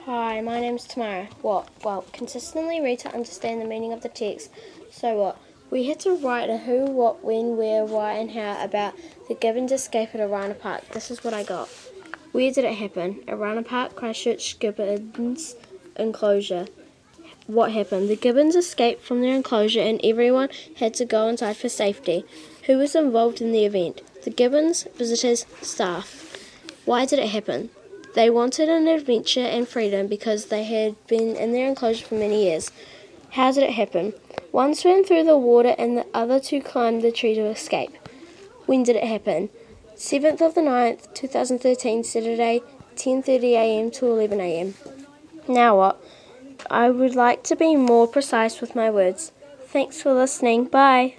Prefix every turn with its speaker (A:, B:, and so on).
A: Hi, my name's Tamara. What? Well, consistently read to understand the meaning of the text. So what? We had to write a who, what, when, where, why, and how about the Gibbons escape at Arana Park. This is what I got. Where did it happen? Arana Park, Christchurch, Gibbons enclosure. What happened? The Gibbons escaped from their enclosure and everyone had to go inside for safety. Who was involved in the event? The Gibbons, visitors, staff. Why did it happen? They wanted an adventure and freedom because they had been in their enclosure for many years. How did it happen? One swam through the water and the other two climbed the tree to escape. When did it happen? 7th of the 9th, 2013, Saturday, 10:30am to 11am. Now what? I would like to be more precise with my words. Thanks for listening. Bye.